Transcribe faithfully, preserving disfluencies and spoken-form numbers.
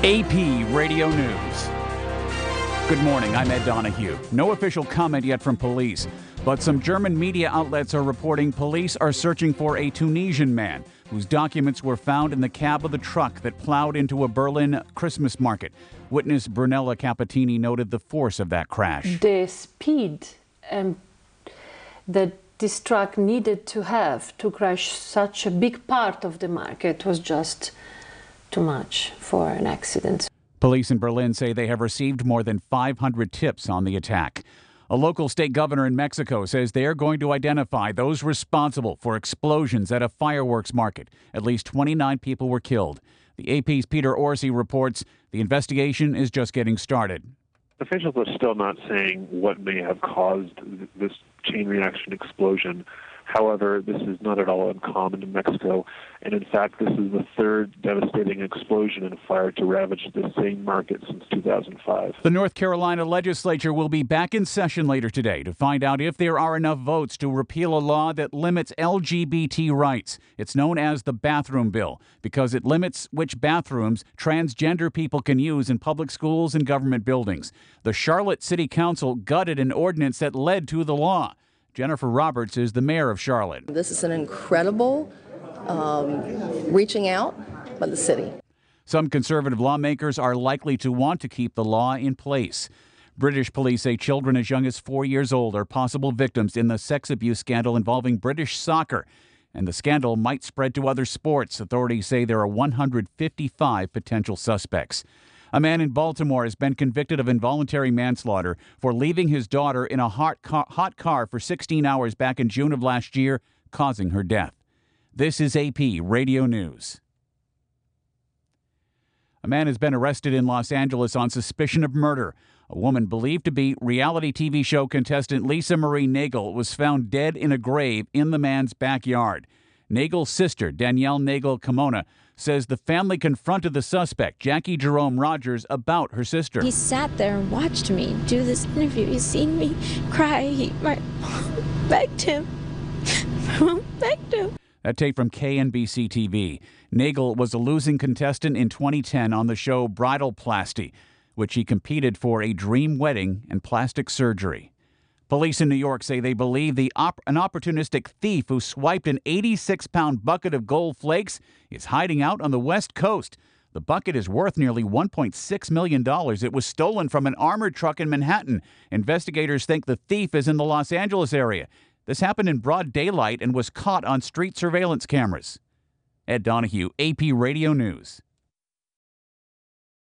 A P Radio News. Good morning, I'm Ed Donahue. No official comment yet from police, but some German media outlets are reporting police are searching for a Tunisian man whose documents were found in the cab of the truck that plowed into a Berlin Christmas market. Witness Brunella Capitini noted the force of that crash. The speed um, that this truck needed to have to crash such a big part of the market was just too much for an accident. Police in Berlin say they have received more than five hundred tips on the attack. A local state governor in Mexico says they are going to identify those responsible for explosions at a fireworks market. At least twenty-nine people were killed. The A P's Peter Orsi reports the investigation is just getting started. Officials are still not saying what may have caused this chain reaction explosion. However, this is not at all uncommon in Mexico, and in fact, this is the third devastating explosion and fire to ravage the same market since two thousand five. The North Carolina legislature will be back in session later today to find out if there are enough votes to repeal a law that limits L G B T rights. It's known as the Bathroom Bill because it limits which bathrooms transgender people can use in public schools and government buildings. The Charlotte City Council gutted an ordinance that led to the law. Jennifer Roberts is the mayor of Charlotte. This is an incredible um, reaching out by the city. Some conservative lawmakers are likely to want to keep the law in place. British police say children as young as four years old are possible victims in the sex abuse scandal involving British soccer. And the scandal might spread to other sports. Authorities say there are one hundred fifty-five potential suspects. A man in Baltimore has been convicted of involuntary manslaughter for leaving his daughter in a hot car, hot car for sixteen hours back in June of last year, causing her death. This is A P Radio News. A man has been arrested in Los Angeles on suspicion of murder. A woman believed to be reality T V show contestant Lisa Marie Nagel was found dead in a grave in the man's backyard. Nagel's sister, Danielle Nagel Kimona, says the family confronted the suspect, Jackie Jerome Rogers, about her sister. He sat there and watched me do this interview. He's seen me cry. He, my mom begged him. My mom begged him. That tape from K N B C T V. Nagel was a losing contestant in twenty ten on the show Bridal Plasty, which he competed for a dream wedding and plastic surgery. Police in New York say they believe the op- an opportunistic thief who swiped an eighty-six pound bucket of gold flakes is hiding out on the West Coast. The bucket is worth nearly one point six million dollars. It was stolen from an armored truck in Manhattan. Investigators think the thief is in the Los Angeles area. This happened in broad daylight and was caught on street surveillance cameras. Ed Donahue, A P Radio News.